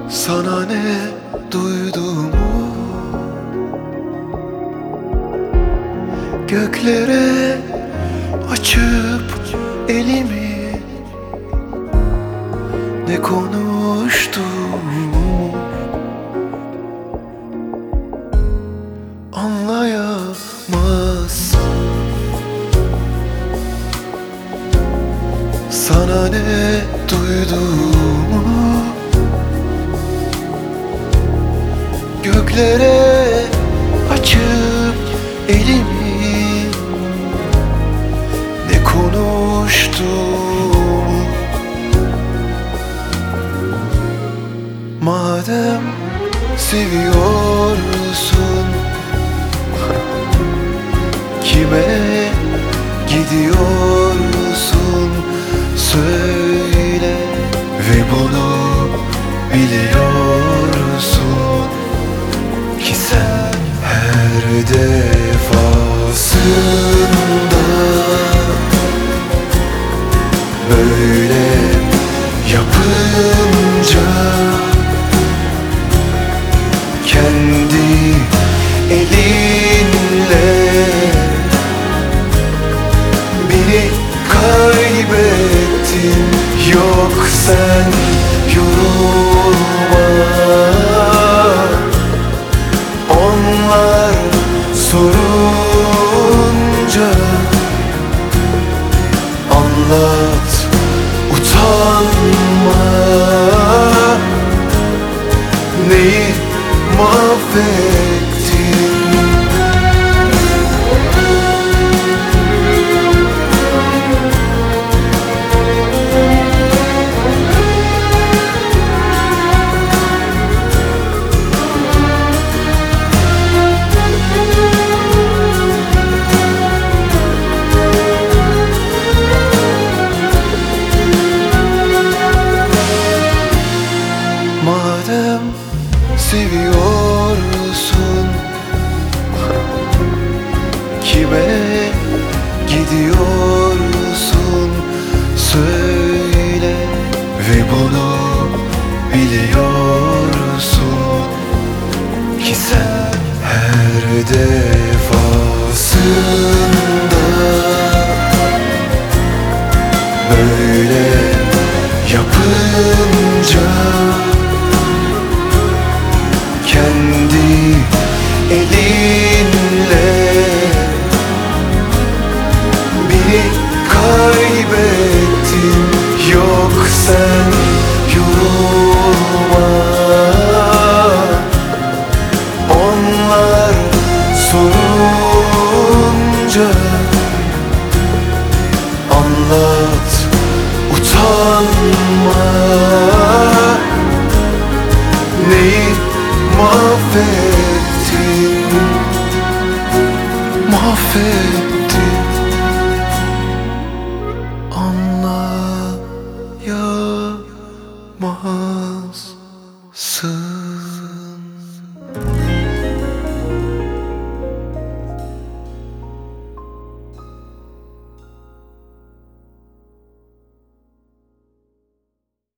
Sana ne duyduğumu göklere açıp elimi, ne konuştuğumu anlayamazsın. Sana ne duyduğumu göklere açıp elimi, ne konuştuğumu. Madem seviyorsun, kime gidiyorsun söyle, ve bunu biliyorsun ki sen her defasında böyle yapınca kendi elinle beni kaybettin. Yok sen yorulma, onlar sorunca anlat, utanma. Neyi mahvettin? Madem seviyorsun, kime gidiyorsun söyle, ve bunu biliyorsun ki sen her defasında böyle yapınca kendi elinle beni kaybettin. Yok sen yorulma, onlar sorunca anlat, utanma. Neyi mahvettin, mahvettin. Anlayamazsın.